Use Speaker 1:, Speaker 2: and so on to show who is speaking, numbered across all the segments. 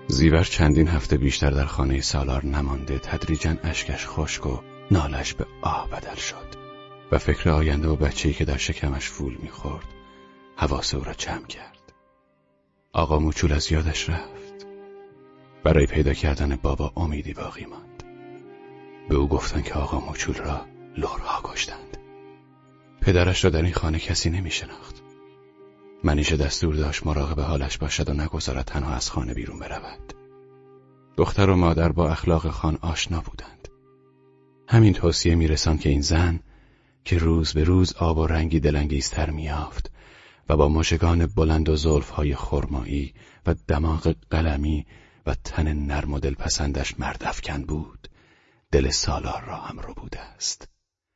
Speaker 1: زیور چندین هفته بیشتر در خانه سالار نمانده تدریجاً اشکش خشک و نالش به آه بدل شد و فکر آینده و بچه‌ای که در شکمش فول می‌خورد حواس او را جمع کرد. آقا موچول از یادش رفت. برای پیدا کردن بابا امیدی باقی ماند. به او گفتند که آقا موچول را لرها کشتند. پدرش را در این خانه کسی نمی‌شناخت. منیژه دستور داشت مراقب حالش باشد و نگذارد تنها از خانه بیرون برود. دختر و مادر با اخلاق خان آشنا بودند. همین توصیه می‌رساند که این زن که روز به روز آب و رنگی دلانگیزتر می‌یافت و با مژگان بلند و زلف‌های خرمایی و دماغ قلمی و تن نرم و دلپسندش مرد افکن بود، دل سالار را هم ربوده است.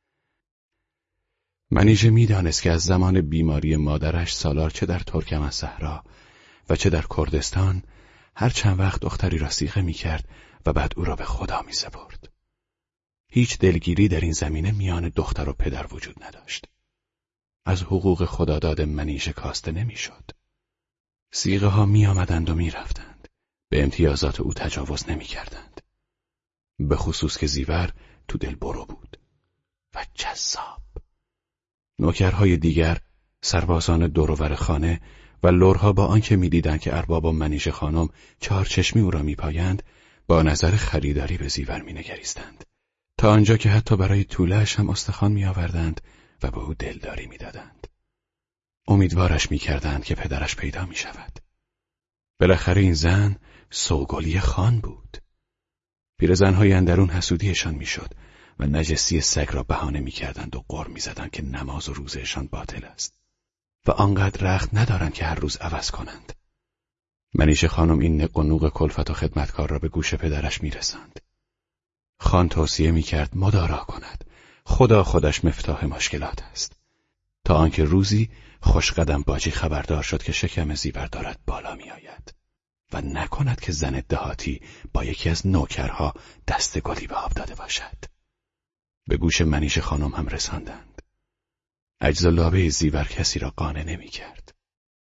Speaker 1: منیژه می‌دانست که از زمان بیماری مادرش سالار چه در ترکمن‌صحرا و چه در کردستان هر چند وقت دختری را صیغه می‌کرد و بعد او را به خدا می‌سپرد. هیچ دلگیری در این زمینه میان دختر و پدر وجود نداشت. از حقوق خداداد منیژه کاسته نمی‌شد. صیغه ها می‌آمدند و می‌رفتند. به امتیازات او تجاوز نمی‌کردند. به خصوص که زیور تو دل برو بود و جذاب. نوکرهای دیگر، سربازان دوروبر خانه و لرها با آنکه می‌دیدند که ارباب و منیژه خانم چهارچشمی او را می‌پایند، با نظر خریداری به زیور می‌نگریستند. تا آنجا که حتی برای طوله‌اش هم استخوان می‌آوردند و به او دلداری می‌دادند. امیدوارش می‌کردند که پدرش پیدا می‌شود. بالاخره این زن سوگلی خان بود. پیرزن‌های اندرون حسودیشان می‌شد و نجسی سگ را بهانه می‌کردند و غر می‌زدند که نماز و روزهشان باطل است و آنقدر رخت ندارند که هر روز عوض کنند. منیژه خانم این نق و نوق کلفت و خدمتکار را به گوش پدرش می‌رساند. خان توصیه می‌کرد مدارا کند. خدا خودش مفتاح مشکلات است. تا آنکه روزی خوشقدم باجی خبردار شد که شکم زیور دارد بالا می‌آید و نکند که زن دهاتی با یکی از نوکرها دست گلی به آب داده باشد. به گوش منیژه خانم هم رساندند. عجز و لابه زیور کسی را قانع نمی‌کرد.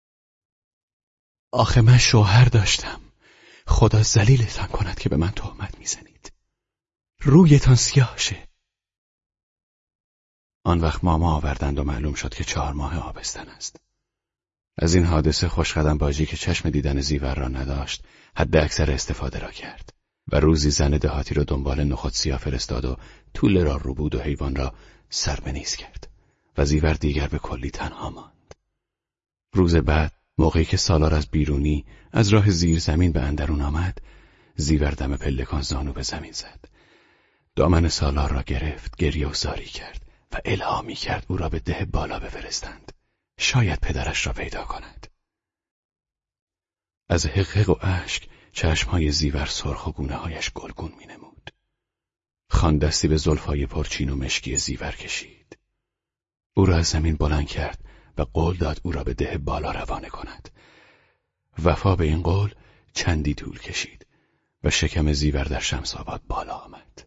Speaker 1: آخه من شوهر داشتم. خدا ذلیلتان کند که به من تهمت می‌زنید. رویتان سیاه شه. آن وقت ماما آوردند و معلوم شد که 4 ماه آبستن است. از این حادثه خوشقدم باجی که چشم دیدن زیور را نداشت، حد اکثر استفاده را کرد و روزی زن دهاتی را دنبال نخود سیاه فرستاد و توله را ربود و حیوان را سر به نیز کرد و زیور دیگر به کلی تنها ماند. روز بعد موقعی که سالار از بیرونی از راه زیر زمین به اندرون آمد، زیور دم پلکان زانو به زمین زد. دامن سالار را گرفت، گریه و زاری کرد و الهامی کرد او را به ده بالا بفرستند. شاید پدرش را پیدا کند. از حقحق و اشک چشمهای زیور سرخ و گونه‌هایش گلگون می‌نمود. خان دستی به زلفهای پرچین و مشکی زیور کشید. او را از زمین بلند کرد و قول داد او را به ده بالا روانه کند. وفا به این قول چندی طول کشید و شکم زیور در شمس‌آباد بالا آمد.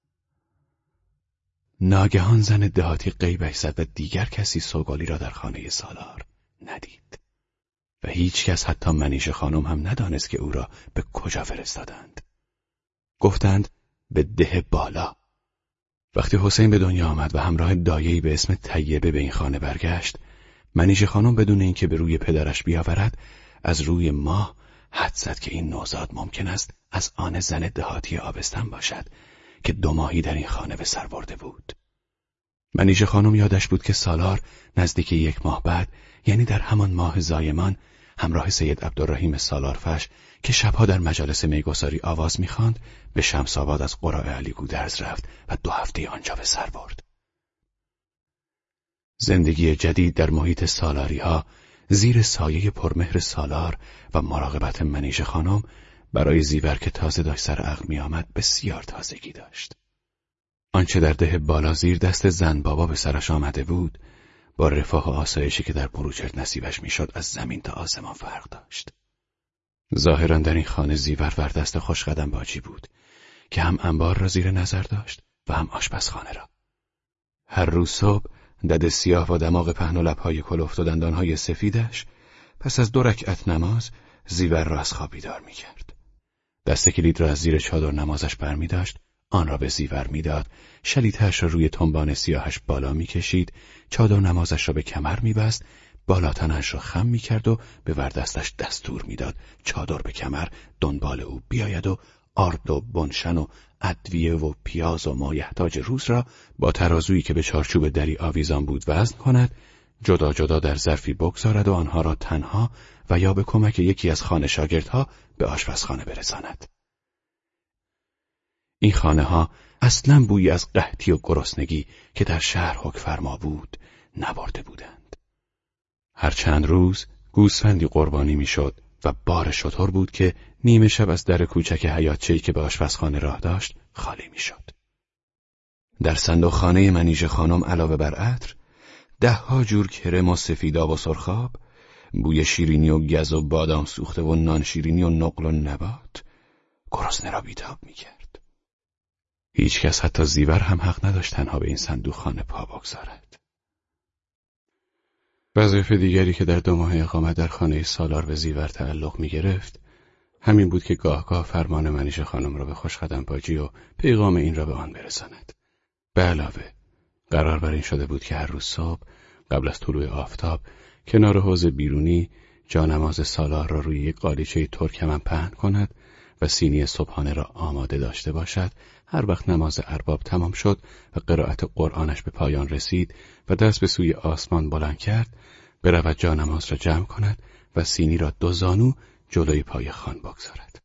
Speaker 1: ناگهان زن دهاتی غیبش زد و دیگر کسی سوگلی را در خانه سالار ندید و هیچ کس حتی منیژه خانم هم ندانست که او را به کجا فرستادند. گفتند به ده بالا. وقتی حسین به دنیا آمد و همراه دایه‌ای به اسم طیبه به این خانه برگشت، منیژه خانم بدون اینکه به روی پدرش بیاورد از روی ماه حد زد که این نوزاد ممکن است از آن زن دهاتی آبستن باشد که 2 ماهی در این خانه به سر برده بود. منیژه خانم یادش بود که سالار نزدیک 1 ماه بعد، یعنی در همان ماه زایمان، همراه سید عبدالرحیم سالارفش که شبها در مجالس میگساری آواز می‌خواند، به شمس‌آباد از قراء علی گودرز رفت و 2 هفته آنجا به سر برد. زندگی جدید در محیط سالاری‌ها، زیر سایه پرمهر سالار و مراقبت منیژه خانم، برای زیور که تازه داشت سر عقل می آمد بسیار تازگی داشت. آنچه در ده بالا زیر دست زن بابا به سرش آمده بود، با رفاه و آسایشی که در بروجرد نصیبش میشد از زمین تا آسمان فرق داشت. ظاهراً در این خانه زیور ور دست خوشقدم باجی بود که هم انبار را زیر نظر داشت و هم آشپزخانه را. هر روز صبح دد سیاه و دماغ پهن و لب‌های کلفت و دندانهای سفیدش پس از 2 رکعت نماز زیور را از خواب بیدار می‌کرد. دست کلید را از زیر چادر نمازش برمی‌داشت، آن را به زیور میداد، شلیته‌اش را روی تنبان سیاهش بالا می‌کشید، چادر نمازش را به کمر می‌بست، بالا تنش را خم می‌کرد و به وردستش دستور میداد چادر به کمر دنبال او بیاید و آرد و بنشن و ادویه و پیاز و مایحتاج روز را با ترازویی که به چارچوب دری آویزان بود وزن کند، جدا جدا در ظرفی بگذارد و آنها را تنها و یا به کمک یکی از خانه شاگردها به آشپزخانه برساند. این خانه ها اصلاً بویی از قحطی و گرسنگی که در شهر حکم فرما بود نبرده بودند. هر چند روز گوسفندی قربانی میشد و بار شتر بود که نیمه شب از در کوچک حیاطچه‌ای که به آشپزخانه راه داشت خالی میشد. در صندوقخانه منیژه خانم علاوه بر عطر 10 جور کرم و سفیداب و سرخاب، بوی شیرینی و گز و بادام سوخته و نان شیرینی و نقل و نبات گرسنه را بیتاب میکرد. هیچ کس حتی زیور هم حق نداشت تنها به این صندوقخانه پا بگذارد. وظیفه دیگری که در 2 ماه اقامت در خانه سالار به زیور تعلق می‌گرفت همین بود که گاه فرمان منیژه خانم را به خوشخدم باجی و پیغام این را به آن برساند. به علاوه قرار بر این شده بود که هر روز صبح قبل از طلوع آفتاب کنار حوض بیرونی جانماز سالار را روی یک قالیچه ترکمن پهن کند و سینی صبحانه را آماده داشته باشد. هر وقت نماز ارباب تمام شد و قرائت قرآنش به پایان رسید و دست به سوی آسمان بلند کرد، برود جانماز را جمع کند و سینی را 2 زانو جلوی پای خان بگذارد.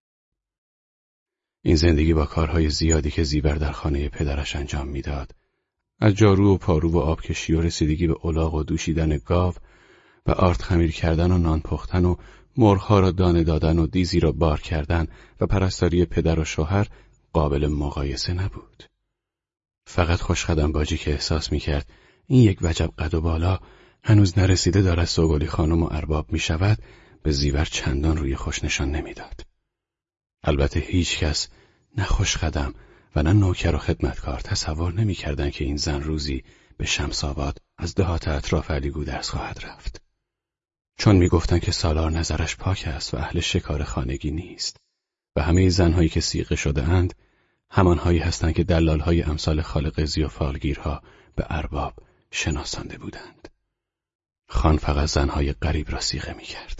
Speaker 1: این زندگی با کارهای زیادی که زیور در خانه پدرش انجام میداد، از جارو و پارو و آبکشی و رسیدگی به الاغ و دوشیدن گاو و آرد خمیر کردن و نان پختن و مرغ‌ها را دانه دادن و دیزی را بار کردن و پرستاری پدر و شوهر قابل مقایسه نبود. فقط خوشخدم باجی که احساس می‌کرد این یک وجب قد و بالا هنوز نرسیده دارد سوگلی خانم و ارباب می‌شود، به زیور چندان روی خوش نشان نمی‌داد. البته هیچ کس، نه خوشخدم و نه نوکر و خدمتکار، تصور نمی‌کردند که این زن روزی به شمس‌آباد از دهات اطراف علی گودرز خواهد رفت. چون می‌گفتند که سالار نظرش پاک است و اهل شکار خانگی نیست و همه زن‌هایی که صیغه شده‌اند همانهایی هستند که دلال‌های امثال خالقزی و فالگیرها به ارباب شناسانده بودند. خان فقط زن‌های غریب را صیغه می‌کرد.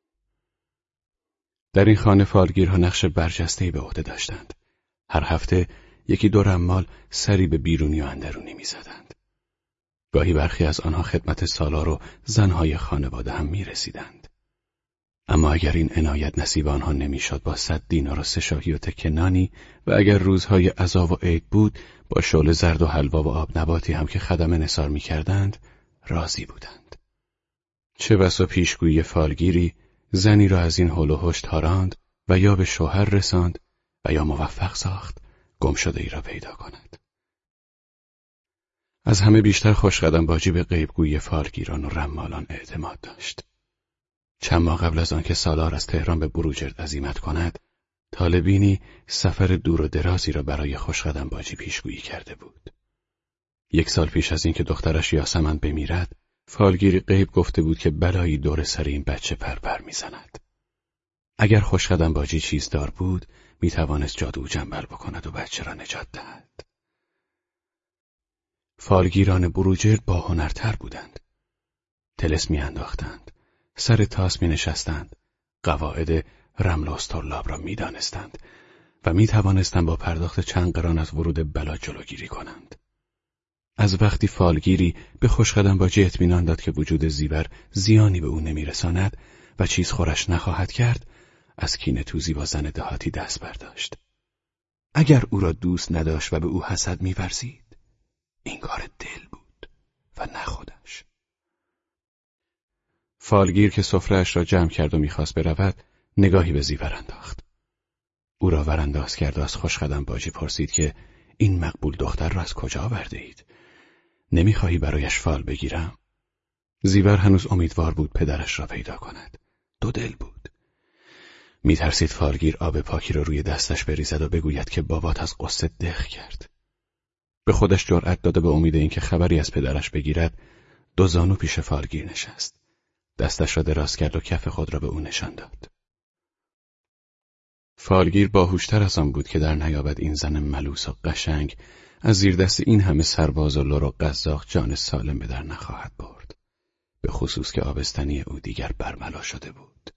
Speaker 1: در این خانه فالگیرها نقش برجسته‌ای به عهده داشتند. هر هفته 1-2 رمال سری به بیرونی و اندرونی می‌زدند. گاهی برخی از آنها خدمت سالار و زن‌های خانواده هم می‌رسیدند. اما اگر این عنایت نصیب آنها نمی‌شد، با 100 دینار و 3 شاهی و تکه نانی و اگر روزهای عزا و عید بود با شعله زرد و حلوا و آب نباتی هم که خدمه نثار می‌کردند راضی بودند. چه بسا پیشگویی فالگیری زنی را از این هول و هوش تاراند و یا به شوهر رساند و یا موفق ساخت گمشده‌ای را پیدا کند. از همه بیشتر خوشخدم باجی به غیبگویی فالگیران و رمالان اعتماد داشت. چند ماه قبل از آنکه سالار از تهران به بروجرد عزیمت کند، طالبینی سفر دور و درازی را برای خوشخدم باجی پیشگویی کرده بود. 1 سال پیش از اینکه دخترش یاسمن بمیرد، فالگیری غیب گفته بود که بلایی دور سر این بچه پرپر میزند. اگر خوشخدم باجی چیزدار بود، میتوانست جادو جنبل بکند و بچه را نجات دهد. فالگیران بروجرد با هنرتر بودند. طلسم میانداختند، سر تاس مینشستند، قواعد رمل و استرلاب را میدانستند و میتوانستند با پرداخت چند قران از ورود بلا جلوگیری کنند. از وقتی فالگیری به خوشخدم باجی اطمینان داد که وجود زیور زیانی به او نمیرساند و چیز خورش نخواهد کرد، از کینه توزی با زن دهاتی دست برداشت. اگر او را دوست نداشت و به او حسد می‌ورزید، این کار دل بود و نه خودش. فالگیر که سفره‌اش را جمع کرد و می‌خواست برود، نگاهی به زیور انداخت. او را ورانداز کرد و از خوشخدم باجی پرسید که این مقبول دختر را از کجا آورده اید؟ نمی‌خواهی برایش فال بگیرم؟ زیور هنوز امیدوار بود پدرش را پیدا کند. 2 دل بود. می‌ترسید فالگیر آب پاکی را روی دستش بریزد و بگوید که بابات از قصه دق کرد. به خودش جرأت داده به امید اینکه خبری از پدرش بگیرد، 2 زانو پیش فالگیر نشست. دستش را دراز کرد و کف خود را به او نشان داد. فالگیر باهوشتر از آن بود که در نیابد این زن ملوس و قشنگ از زیر دست این همه سرباز و لر و قزاق جان سالم به در نخواهد برد، به خصوص که آبستنی او دیگر برملا شده بود.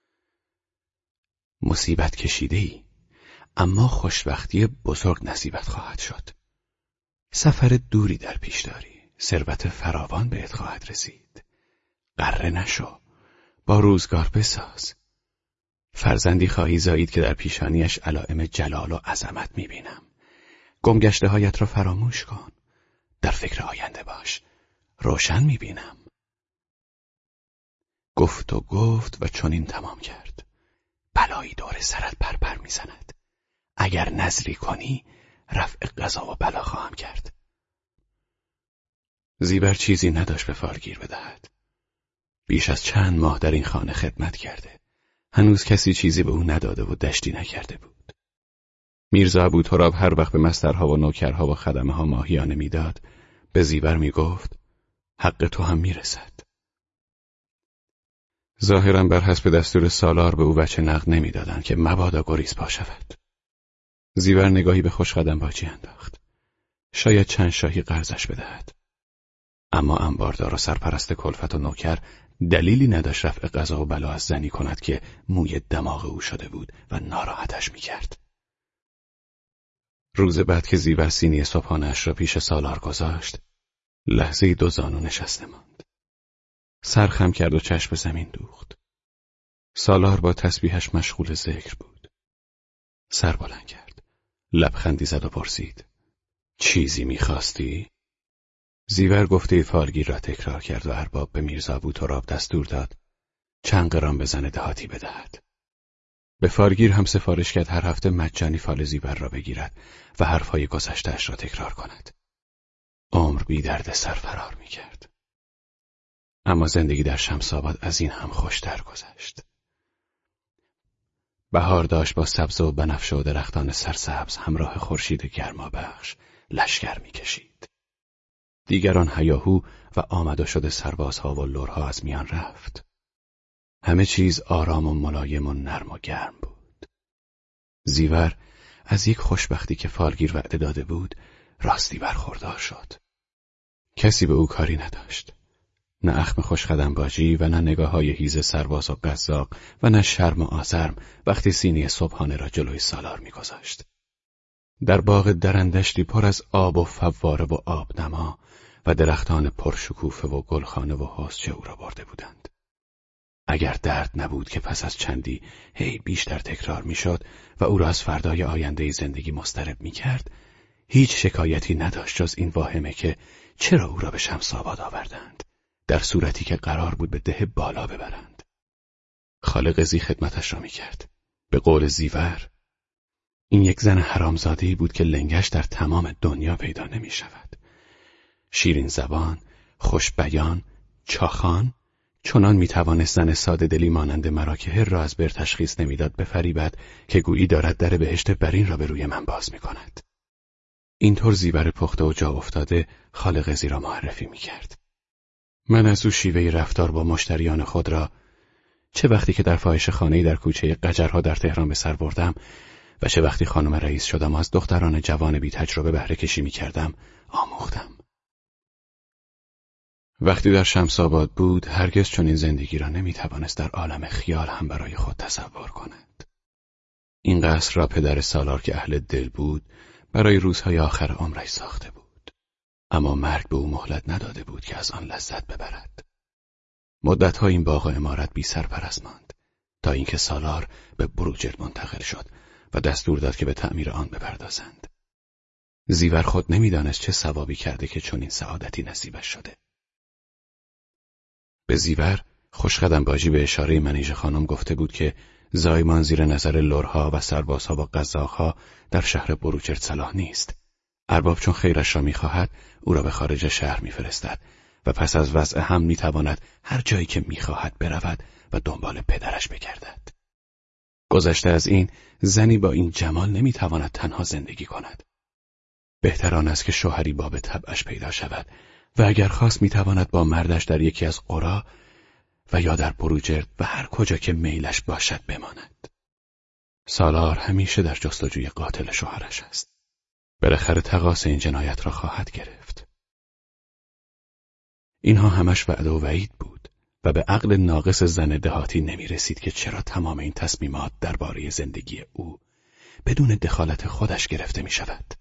Speaker 1: مصیبت کشیده‌ای، اما خوشبختی بزرگ نصیبت خواهد شد. سفر دوری در پیش داری، ثروت فراوان بهت خواهد رسید. غره نشو، با روزگار بساز. فرزندی خواهی زایید که در پیشانیش علائم جلال و عظمت میبینم. گمگشته هایت را فراموش کن، در فکر آینده باش، روشن میبینم. گفت و چنین تمام کرد. بلایی دور سرت پرپر میزند. اگر نظری کنی رفع قضا و بلا خواهم کرد. زیور چیزی نداشت به فالگیر بدهد. بیش از چند ماه در این خانه خدمت کرده. هنوز کسی چیزی به او نداده و دشتی نکرده بود. میرزا ابوتراب هر وقت به مسترها و نوکرها و خدمه ها ماهیانه میداد، به زیور میگفت حق تو هم میرسد. ظاهراً بر حسب دستور سالار به او وجه نقد نمیدادند که مبادا گریز پا شود. زیور نگاهی به خوشقدم باجی انداخت. شاید چند شاهی قرضش بدهد. اما انباردار و سرپرست کلفت و نوکر دلیلی نداشت رفع قضا و بلا از زنی کند که موی دماغ او شده بود و ناراحتش میکرد. روز بعد که زیور سینی صبحانه‌اش را پیش سالار گذاشت، لحظه‌ای دو زانو نشسته ماند. سر خم کرد و چشم به زمین دوخت. سالار با تسبیحش مشغول ذکر بود. سر بلند کرد، لبخندی زد و پرسید: چیزی می‌خواستی؟ زیور گفته فالگیر را تکرار کرد و ارباب به میرزا ابوتراب دستور داد چند قران به زن دهاتی بدهد. به فالگیر هم سفارش کرد هر هفته مجانی فال زیور را بگیرد و حرفهای گذشته‌اش را تکرار کند. عمر بی درد سر فرار می‌کرد. اما زندگی در شمس‌آباد از این هم خوشتر گذشت. بهار داشت با سبز و بنفشه و درختان سرسبز همراه خورشید گرمابخش لشکر می‌کشید. دیگران هیاهو و آمد و شد سربازها و لرها از میان رفت. همه چیز آرام و ملایم و نرم و گرم بود. زیور از یک خوشبختی که فالگیر وعده داده بود راستی برخوردار شد. کسی به او کاری نداشت. نه اخم خوشقدم باجی و نه نگاه‌های هیز سرباز و قزاق و نه شرم و آزرم وقتی سینی صبحانه را جلوی سالار می‌گذاشت. در باغ درندشتی پر از آب و فواره و آبنما و درختان پرشکوفه و گلخانه و حوضچه او را برده بودند. اگر درد نبود که پس از چندی هی بیشتر تکرار میشد و او را از فردای آینده زندگی مضطرب میکرد، هیچ شکایتی نداشت جز این واهمه که چرا او را به شمس‌آباد آوردند، در صورتی که قرار بود به ده بالا ببرند. خالق زی خدمتش را میکرد. به قول زیور، این یک زن حرامزاده‌ای بود که لنگش در تمام دنیا پیدا نمی شود. شیرین زبان، خوش بیان، چاخان، چنان می توانست زن ساده دلی مانند مرا که هر را از بر تشخیص نمیداد بفریبد که گویی دارد در بهشت برین را به روی من باز می کند. اینطور زیور پخته و جا افتاده خالق زی را معرفی می کرد. من از او شیوه رفتار با مشتریان خود را چه وقتی که در فاحشه خانه‌ای در کوچه قجرها در تهران به سر بردم و چه وقتی خانم رئیس شدم و از دختران جوان بی تجربه بهره کشی می کردم آموختم. وقتی در شمس‌آباد بود هرگز چنین زندگی را نمی توانست در عالم خیال هم برای خود تصور کند. این قصر را پدر سالار که اهل دل بود برای روزهای آخر عمرش ساخته بود. اما مرگ به او مهلت نداده بود که از آن لذت ببرد. مدت‌ها این باغ و عمارت بی سرپرست ماند تا اینکه سالار به بروجرد منتقل شد و دستور داد که به تعمیر آن بپردازند. زیور خود نمیدانست چه ثوابی کرده که چنین سعادتی نصیبش شده. به زیور خوشقدم باجی به اشاره منیژه خانم گفته بود که زایمان زیر نظر لرها و سربازها و قزاقها در شهر بروجرد صلاح نیست. ارباب چون خیرش را می‌خواهد او را به خارج شهر می‌فرستد و پس از وضع هم می‌تواند هر جایی که می‌خواهد برود و دنبال پدرش بگردد. گذشته از این زنی با این جمال نمی‌تواند تنها زندگی کند. بهتر آن است که شوهری باب طبعش پیدا شود و اگر خواست می‌تواند با مردش در یکی از قرا و یا در بروجرد و هر کجا که میلش باشد بماند. سالار همیشه در جستجوی قاتل شوهرش است. بالاخره تقاص این جنایت را خواهد گرفت. اینها همش وعده و وعید بود و به عقل ناقص زن دهاتی نمی رسید که چرا تمام این تصمیمات درباره زندگی او بدون دخالت خودش گرفته می شود.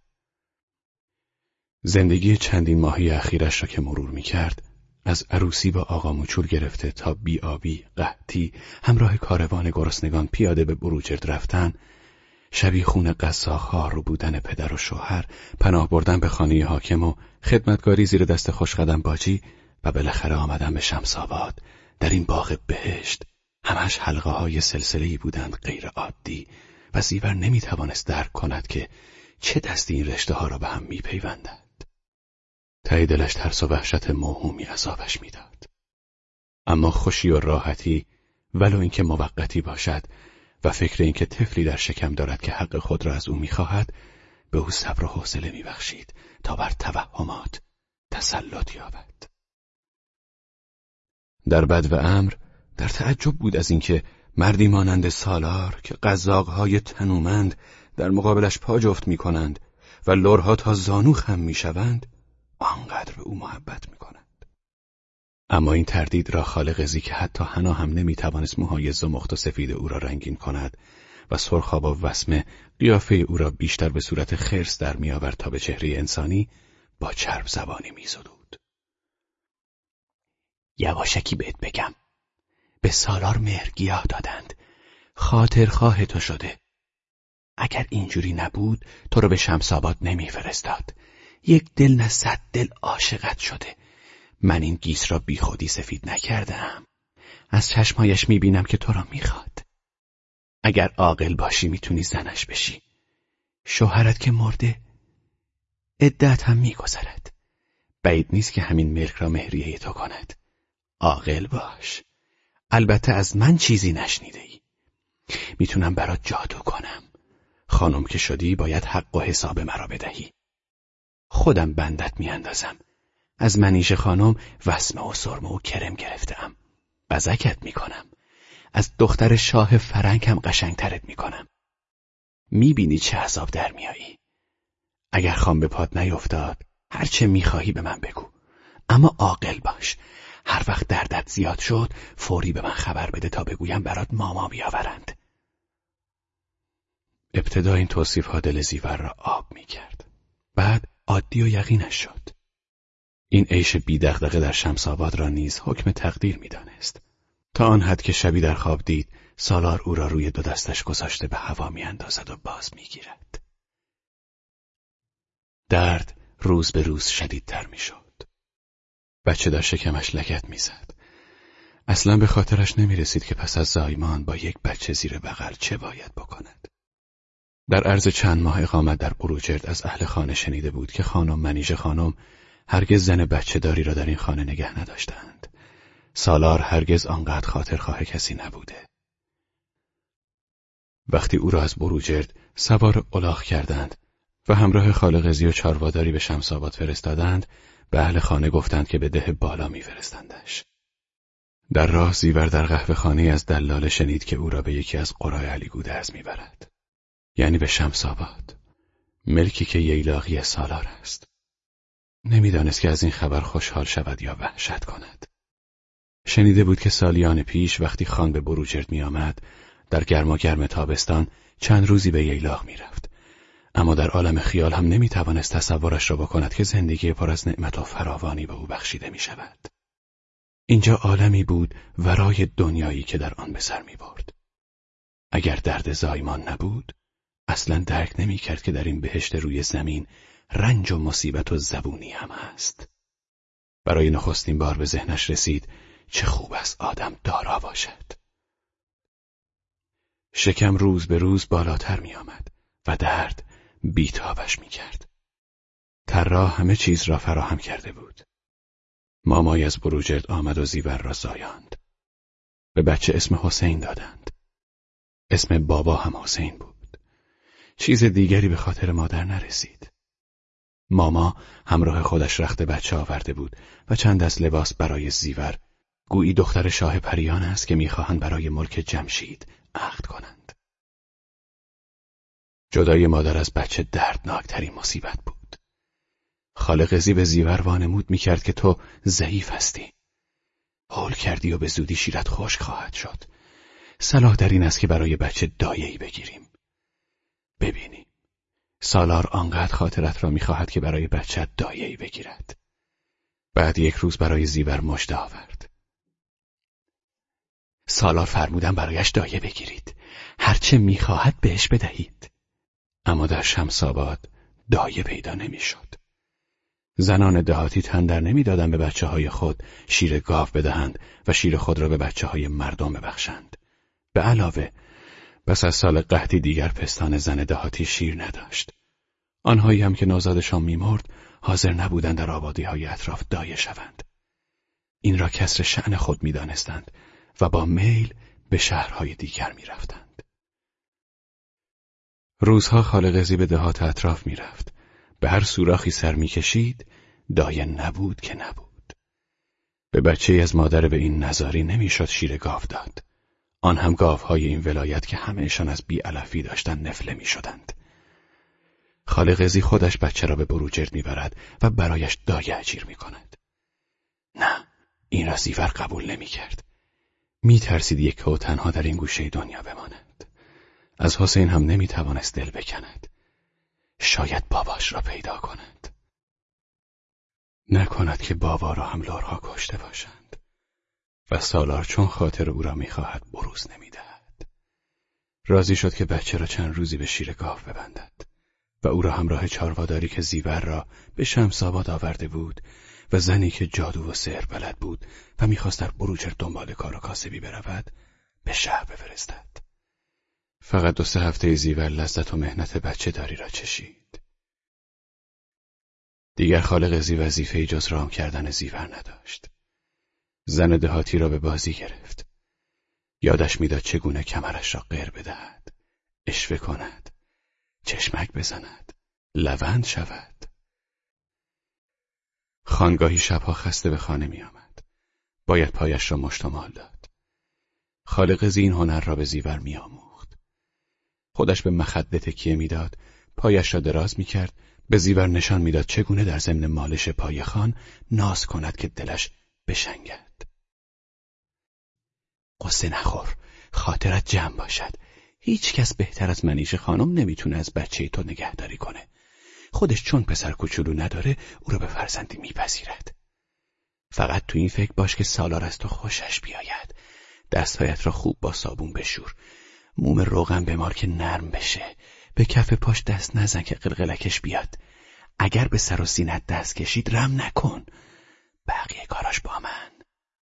Speaker 1: زندگی چندین ماهی اخیرش را که مرور می کرد، از عروسی با آقا موچول گرفته تا بی‌آبی، قحطی، همراه کاروان گرسنگان پیاده به بروجرد رفتن، شبیخون قزاق‌ها، رو بودن پدر و شوهر، پناه بردن به خانه حاکم و خدمتگاری زیر دست خوشقدم باجی و بالاخره آمدن به شمس‌آباد، در این باغ بهشت، همش حلقه‌های سلسله‌ای بودند غیر عادی و زیور نمی‌توانست درک کند که چه دستی این رشته‌ها را به هم می‌پیوندند. ته دلش ترس و وحشت موهومی عذابش می‌داد. اما خوشی و راحتی، ولو اینکه موقتی باشد، و فکر اینکه طفلی در شکم دارد که حق خود را از او می‌خواهد، به او صبر و حوصله می‌بخشید تا بر توهمات تسلط یابد. در بد و امر در تعجب بود از اینکه مردی مانند سالار که قزاق‌های تنومند در مقابلش پا جفت می‌کنند و لرها تا زانو خم می‌شوند، آنقدر به او محبت می‌کند. اما این تردید را خالقزی که حتی حنا هم نمی‌توانست موهای زمخت و سفید او را رنگین کند و سرخاب و وسمه قیافه او را بیشتر به صورت خرس در می‌آورد تا به چهره انسانی، با چرب زبانی می‌زدود. یواشکی بهت بگم، به سالار مهرگیاه دادند، خاطرخواه تو شده. اگر اینجوری نبود تو رو به شمس‌آباد نمی‌فرستاد. یک دل نه 100 دل عاشقت شده. من این گیس را بی خودی سفید نکردم. از چشمهایش می‌بینم که تو را می‌خواد. اگر عاقل باشی میتونی زنش بشی. شوهرت که مرده، عدت هم می‌گذرد. بعید نیست که همین ملک را مهریه تو کند. عاقل باش. البته از من چیزی نشنیده‌ای. میتونم برات جادو کنم. خانم که شدی باید حق و حساب مرا بدهی. خودم بندت میاندازم. از منیژه خانم وسمه و سرمه و کرم گرفتم. بزکت میکنم. از دختر شاه فرنگ هم قشنگترت میکنم. میبینی چه عذاب در میایی. اگر خام به پات نیفتاد، هر چه میخواهی به من بگو. اما عاقل باش. هر وقت دردت زیاد شد، فوری به من خبر بده تا بگویم برات ماما بیاورند. ابتدا این توصیف‌ها دل زیور را آب می‌کرد. بعد عادی و یقینش شد. این عیش بی دغدغه در شمس‌آباد را نیز حکم تقدیر می‌دانست. تا آن حد که شبی در خواب دید سالار او را روی دو دستش گذاشته به هوا می‌اندازد و باز می‌گیرد. درد روز به روز شدیدتر می‌شد. بچه در شکمش لگد می‌زد. اصلا به خاطرش نمی‌رسید که پس از زایمان با یک بچه زیر بغل چه باید بکند. در عرض چند ماه اقامت در بروجرد از اهل خانه شنیده بود که خانم منیژه خانم هرگز زن بچه داری را در این خانه نگه نداشتند. سالار هرگز آنقدر خاطرخواه کسی نبوده. وقتی او را از بروجرد سوار الاغ کردند و همراه خالقزی و چارواداری به شمس‌آباد فرستادند، به اهل خانه گفتند که به ده بالا می‌فرستندش. در راه زیور در قهوه خانه از دلال شنید که او را به یکی از قرای علی گودرز می‌برد. یعنی به شمس‌آباد، ملکی که ییلاقی سالار است. نمیدانست که از این خبر خوشحال شود یا وحشت کند. شنیده بود که سالیان پیش وقتی خان به بروجرد می آمد، در گرماگرم تابستان چند روزی به ییلاق می رفت. اما در عالم خیال هم نمی توانست تصورش را بکند که زندگی پر از نعمت و فراوانی به او بخشیده می شود. اینجا عالمی بود ورای دنیایی که در آن به سر می برد. اگر درد زایمان نبود، اصلا درک نمی کرد که در این بهشت روی زمین رنج و مصیبت و زبونی هم هست. برای نخستین بار به ذهنش رسید چه خوب است آدم دارا باشد. شکم روز به روز بالاتر می آمد و درد بیتابش می کرد. طراح همه چیز را فراهم کرده بود. مامای از بروجرد آمد و زیور را زایاند. به بچه اسم حسین دادند. اسم بابا هم حسین بود. چیز دیگری به خاطر مادر نرسید. ماما همراه خودش رخت بچه آورده بود و چند از لباس برای زیور، گویی دختر شاه پریان است که میخواهند برای ملک جمشید عقد کنند. جدای مادر از بچه دردناکترین مصیبت بود. خاله قزی به زیور وانمود میکرد که تو ضعیف هستی. هول کردی و به زودی شیرت خشک خواهد شد. صلاح در این است که برای بچه دایه‌ای بگیریم. ببینیم. سالار آنقدر خاطرت را میخواهد که برای بچه دایه‌ای بگیرد. بعد یک روز برای زیور مژده آورد. سالار فرمودن برایش دایه بگیرید. هرچه میخواهد بهش بدهید. اما در شمس‌آباد دایه پیدا نمیشد. زنان دهاتی تن در نمیدادند به بچه‌های خود شیر گاو بدهند و شیر خود را به بچه‌های مردم ببخشند. به علاوه پس از سال قحطی دیگر پستان زن دهاتی شیر نداشت. آنهایی هم که نوزادشان می‌مرد حاضر نبودند در آبادی‌های اطراف دایه شوند. این را کسر شأن خود می‌دانستند و با میل به شهرهای دیگر می‌رفتند. روزها خاله قزی به دهات اطراف می‌رفت. به هر سوراخی سر می‌کشید، دایه نبود که نبود. به بچه‌ای از مادر به این نزاری نمی‌شد شیر گاو داد. آن هم گاوهای این ولایت که همه‌شان از بی‌علفی داشتند نفله می‌شدند. خاله قزی خودش بچه را به بروجرد می‌برد و برایش دایه اجیر می‌کند. نه، این را زیور قبول نمی‌کرد. می‌ترسید یک و تنها در این گوشه دنیا بماند. از حسین هم نمی‌توانست دل بکند. شاید باباش را پیدا کند. نکند که بابا را هم لرها کشته باشند. و سالار چون خاطر او را می‌خواهد بروز نمی‌دهد. راضی شد که بچه را چند روزی به شیر گاو ببندد و او را همراه چارواداری که زیور را به شمس‌آباد آورده بود و زنی که جادو و سحر بلد بود و می‌خواست در بروجرد دنبال کار و کاسبی برود به شهر بفرستد. فقط 2-3 هفته زیور لذت و مهنت بچه داری را چشید. دیگر خاله قزی وظیفه‌ای جز رام کردن زیور نداشت. زن دهاتی را به بازی گرفت. یادش میداد چگونه کمرش را قیر بدهد، اشوه کند، چشمک بزند، لوند شود. خانگاهی شبها خسته به خانه می آمد. باید پایش را مشتمال داد. خاله قزی این هنر را به زیور می آموخت. خودش به مخده تکیه می داد، پایش را دراز می کرد، به زیور نشان می داد چگونه در ضمن مالش پای خان ناز کند که دلش بشنگد. قصه نخور، خاطرت جمع باشد. هیچ کس بهتر از منیژه خانم نمیتونه از بچه تو نگهداری کنه. خودش چون پسر کوچولو نداره او رو به فرزندی میپذیرد. فقط تو این فکر باش که سالار از تو خوشش بیاید. دستهایت را خوب با صابون بشور. موم روغن بمار که نرم بشه. به کف پاش دست نزن که قلقلکش بیاد. اگر به سر و سینت دست کشید رم نکن. بقیه کاراش با من.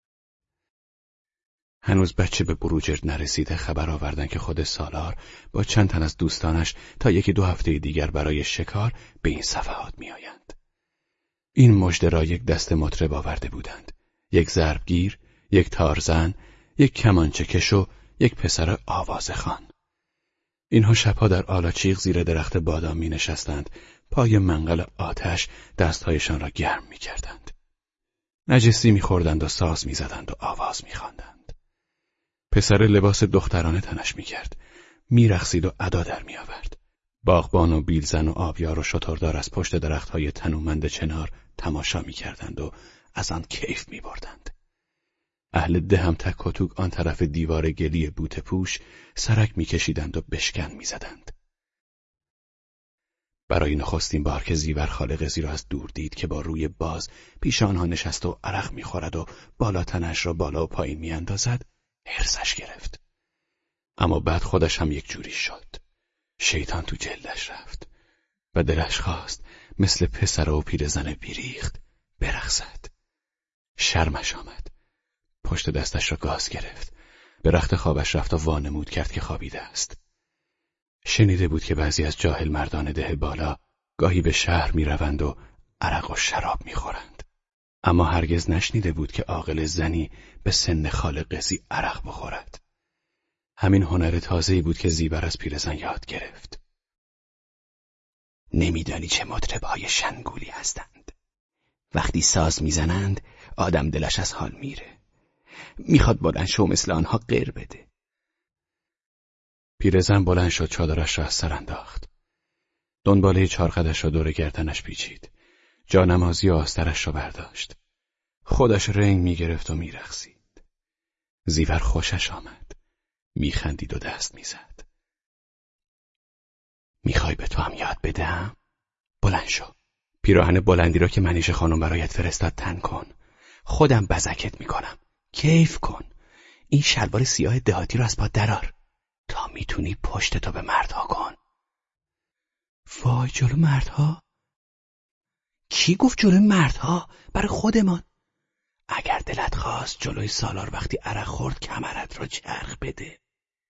Speaker 1: هنوز بچه به بروجرد نرسیده خبر آوردن که خود سالار با چند تن از دوستانش تا 1-2 هفته دیگر برای شکار به این صفحات می آیند. این مژده را یک دست مطرب آورده بودند. یک ضربگیر، یک تارزن، یک کمانچه کش و یک پسر آوازخوان. اینها شبها در آلاچیق زیر درخت بادام می نشستند، پای منقل آتش دستهایشان را گرم می کردند. نجسی می خوردند و ساز می زدند و آواز می خواندند. پسر لباس دخترانه تنش می کرد. می رقصید و ادا در می آورد. باغبان و بیلزن و آبیار و شتردار از پشت درختهای تنومند چنار تماشا می کردند و از آن کیف می بردند. اهل ده هم تک و توک آن طرف دیوار گلی بوته پوش سرک می کشیدند و بشکن می زدند. برای نخستین بار که زیور خاله قزی را از دور دید که با روی باز پیش آنها نشست و عرق می خورد و بالا تنش را بالا و پایین می اندازد، هرسش گرفت. اما بعد خودش هم یک جوری شد. شیطان تو جلدش رفت و دلش خواست مثل پسر و پیرزن بیریخت برقصد. شرمش آمد. پشت دستش را گاز گرفت. به رخت خوابش رفت و وانمود کرد که خوابیده است. شنیده بود که بعضی از جاهل مردان ده بالا گاهی به شهر می روند و عرق و شراب می خورند. اما هرگز نشنیده بود که عاقل زنی به سن خاله قزی عرق بخورد. همین هنر تازه‌ای بود که زیور از پیرزن یاد گرفت. نمیدانی چه مطرب‌های شنگولی هستند. وقتی ساز میزنند آدم دلش از حال میره. میخواد بلند شو مثل آنها غیر بده. پیرزن بلند شد، چادرش را از سر انداخت. دنباله چارقدش را دور گردنش پیچید. جانمازی و آسترش را برداشت. خودش رنگ می‌گرفت و می‌رقصید. زیور خوشش آمد. می‌خندید و دست می‌زد. می‌خوای به تو هم یاد بدم؟ بلند شو. پیراهن بلندی را که منیژه خانم برایت فرستاد تن کن. خودم بزکت می‌کنم. کیف کن. این شلوار سیاه دهاتی را از پات درار. تا میتونی پشتتو به مردها کن. وای، جلو مردها؟ کی گفت جلوی مردها؟ برای خودمان. اگر دلت خواست جلوی سالار وقتی عرق خورد کمرت را چرخ بده.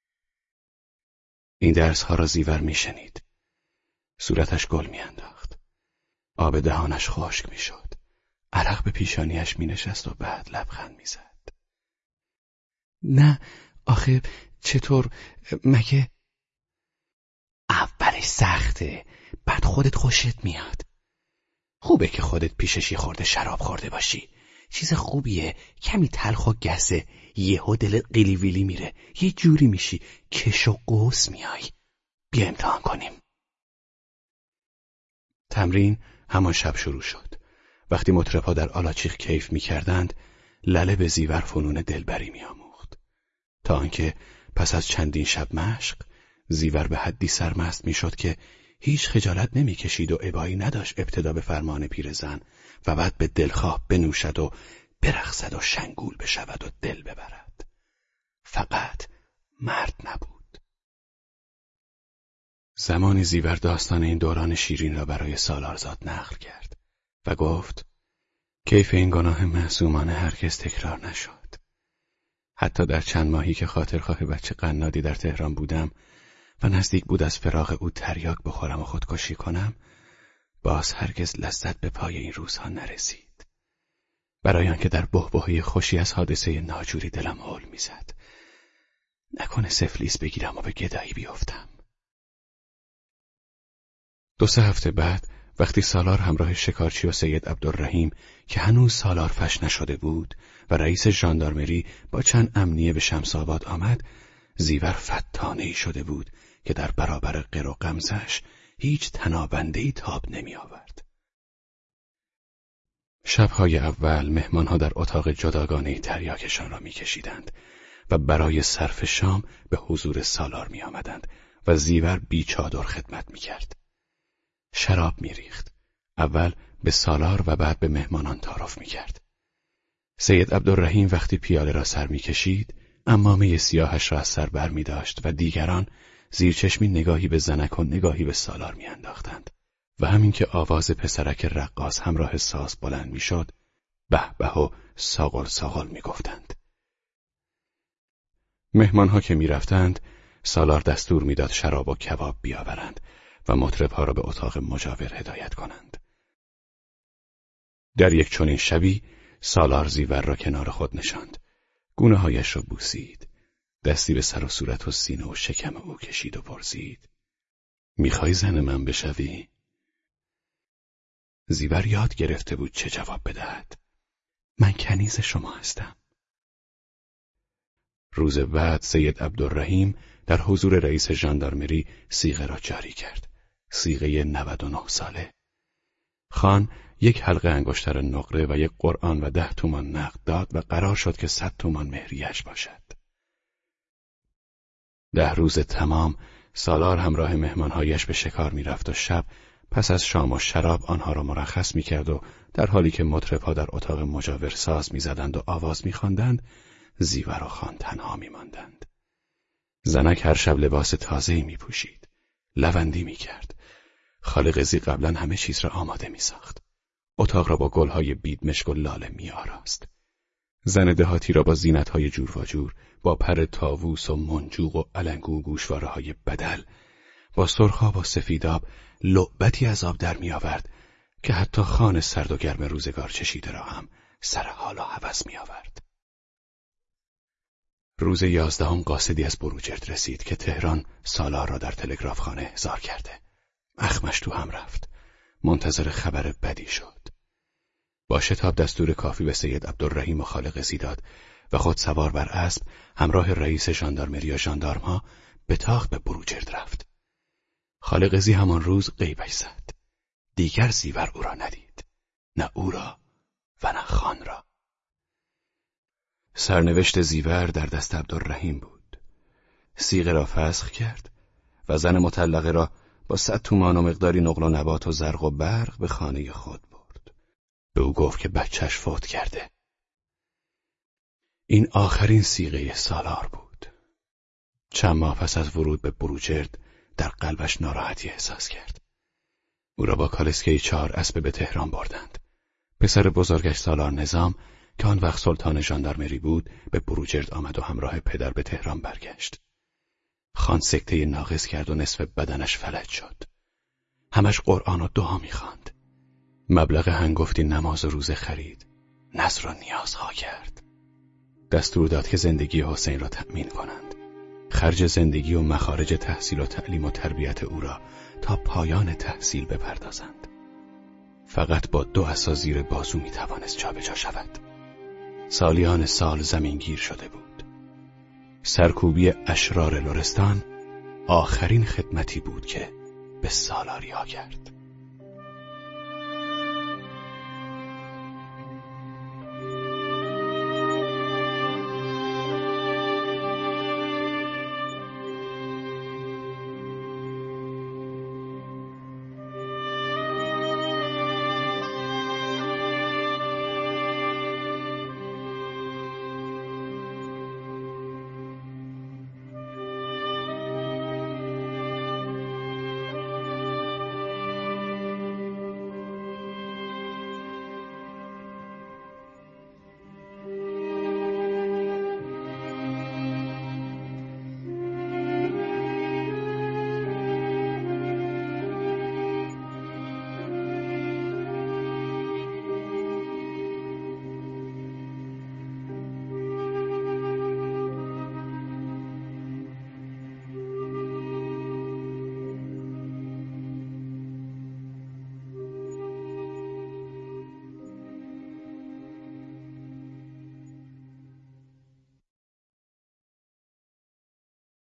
Speaker 1: این درسها را زیور میشنید. صورتش گل میانداخت. آب دهانش خشک میشد. عرق به پیشانیش مینشست و بعد لبخند میزد. نه آخه چطور مگه؟ اولش سخته، بعد خودت خوشت میاد. خوبه که خودت پیشش یه خورده شراب خورده باشی. چیز خوبیه. کمی تلخ و گسه. یهو دلت قیلی ویلی میره. یه جوری میشی کش و قوس میای. بیا امتحان کنیم. تمرین همان شب شروع شد. وقتی مطرب‌ها در آلاچیق کیف میکردند، لله به زیور فنون دلبری میآموخت. تا آنکه پس از چندین شب مشق، زیور به حدی سرمست میشد که هیچ خجالت نمیکشید و ابایی نداشت ابتدا به فرمان پیرزن و بعد به دلخواه بنوشد و برقصد و شنگول بشود و دل ببرد. فقط مرد نبود. زمانی زیور داستان این دوران شیرین را برای سالارزاد نقل کرد و گفت کیف این گناه معصومانه هرگز تکرار نشد. حتی در چند ماهی که خاطرخواه بچه قنادی در تهران بودم و نزدیک بود از فراق او تریاک بخورم و خودکشی کنم، باز هرگز لذت به پای این روزها نرسید. برای آنکه در بحبوحه خوشی از حادثه ناجوری دلم هول میزد. نکنه سفلیس بگیرم و به گدایی بیفتم. 2-3 هفته بعد وقتی سالار همراه شکارچی و سید عبدالرحیم که هنوز سالار فش نشده بود و رئیس ژاندارمری با چند امنیه به شمس‌آباد آمد، زیور فتانه‌ای شده بود که در برابر قر و غمزش هیچ تنابنده‌ای تاب نمی آورد. شب‌های اول مهمان‌ها در اتاق جداگانه تریاکشان را می‌کشیدند و برای صرف شام به حضور سالار می‌آمدند و زیور بی چادر خدمت می‌کرد. شراب می‌ریخت. اول به سالار و بعد به مهمانان تعارف می‌کرد. سید عبدالرحیم وقتی پیاله را سر می‌کشید، عمامه سیاهش را از سر بر می‌داشت و دیگران زیر چشمی نگاهی به زنک و نگاهی به سالار می‌انداختند و همین که آواز پسرک رقاص همراه ساز بلند می‌شد، به به و ساغل ساغل می‌گفتند. مهمان‌ها که می‌رفتند، سالار دستور می‌داد شراب و کباب بیاورند و مطرب‌ها را به اتاق مجاور هدایت کنند. در یک چنین شبی سالار زیور را کنار خود نشاند. گونه‌هایش را بوسید. دستی به سر و صورت و سینه و شکم او کشید و پرسید: میخوای زن من بشوی؟ زیور یاد گرفته بود چه جواب بدهد. من کنیز شما هستم. روز بعد سید عبدالرحیم در حضور رئیس ژاندارمری صیغه را جاری کرد. صیغه 99 ساله. خان یک حلقه انگشتر نقره و یک قرآن و 10 تومان نقد داد و قرار شد که 100 تومان مهریه‌اش باشد. 10 روز تمام سالار همراه مهمانهایش به شکار می‌رفت و شب پس از شام و شراب آنها را مرخص می‌کرد و در حالی که مطرب‌ها در اتاق مجاور ساز می‌زدند و آواز می‌خواندند، زیور و خان تنها می‌ماندند. زنک هر شب لباس تازه‌ای می‌پوشید، لوندی می‌کرد. خالق زی قبلا همه چیز را آماده می‌ساخت. اتاق را با گل‌های بید مشک و لاله می‌آراست. زن دهاتی را با زینت‌های جور و جور، با پر طاووس و منجوق و علنگو و گوشواره‌های بدل، با سرخاب و سفیداب لعبتی از آب در می‌آورد که حتی خان سرد و گرم روزگار چشیده را هم سر حال و هوس می‌آورد. روز 11 قاصدی از بروجرد رسید که تهران سالار را در تلگرافخانه احضار کرده. اخمش تو هم رفت. منتظر خبر بدی شد. با شتاب دستور کافی به سید عبدالرحیم و خالق زی داد و خود سوار بر اسب همراه رئیس ژاندارمری و ژاندارم‌ها به تاخت به بروجرد رفت. خالقزی همان روز غیبش زد. دیگر زیور او را ندید، نه او را و نه خان را. سرنوشت زیور در دست عبدالرحیم بود. صیغه را فسخ کرد و زن مطلقه را با 100 تومان و مقداری نقل و نبات و زرق و برق به خانه خود برد. به او گفت که بچه‌ش فوت کرده. این آخرین صیغه سالار بود. چند ماه پس از ورود به بروجرد در قلبش ناراحتی احساس کرد. او را با کالسکه 4 اسبه به تهران بردند. پسر بزرگش سالار نظام که آن وقت سلطان ژاندارمری بود به بروجرد آمد و همراه پدر به تهران برگشت. خان سکته ناقص کرد و نصف بدنش فلج شد. همش قرآن و دعا می‌خواند. مبلغ هنگفتی نماز و روزه خرید. نذر و نیازها کرد. دستور داد که زندگی حسین را تأمین کنند. خرج زندگی و مخارج تحصیل و تعلیم و تربیت او را تا پایان تحصیل بپردازند. فقط با 2 عصا زیر بازو میتوانست جابجا شود. سالیان سال زمینگیر شده بود. سرکوبی اشرار لرستان آخرین خدمتی بود که به سالاریا کرد.